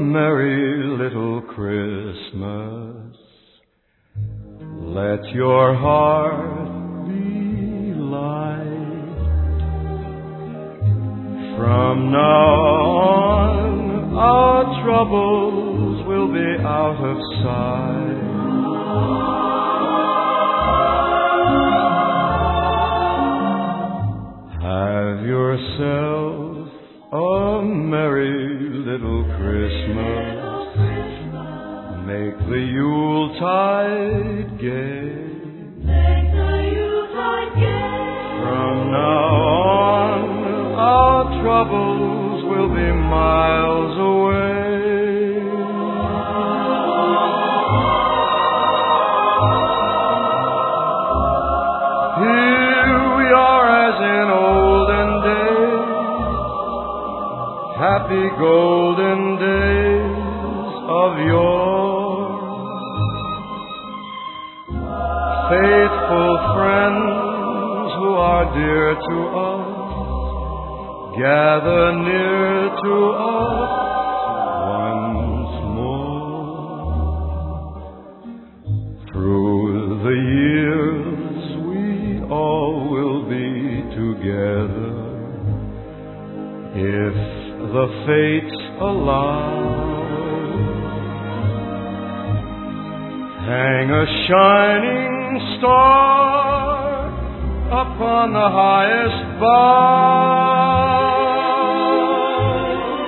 merry little Christmas. Let your heart be light. From now on, our troubles will be out of sight. Have yourself a merry little Christmas. Make the Yuletide gay. Make the Yuletide gay. From now on, our troubles will be miles away. Here we are as in olden days, happy golden days of yore. Faithful friends who are dear to us, gather near to us once more. Through the years we all will be together, if the fates allow. Hang a shining star upon the highest bough,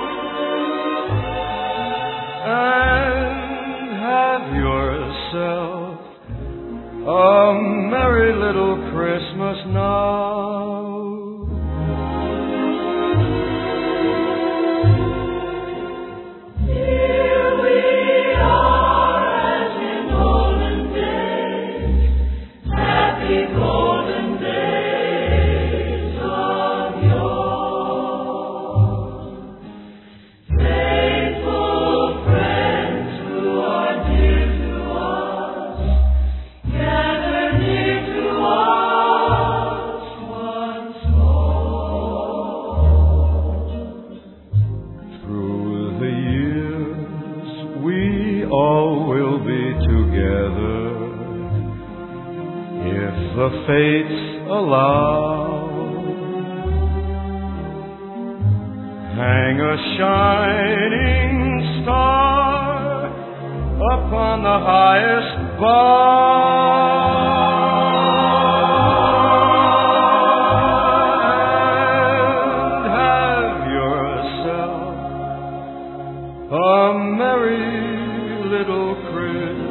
and have yourself a merry little Christmas now. All will be together if the fates allow. Hang a shining star upon the highest bough, and have yourself a merry little Christmas.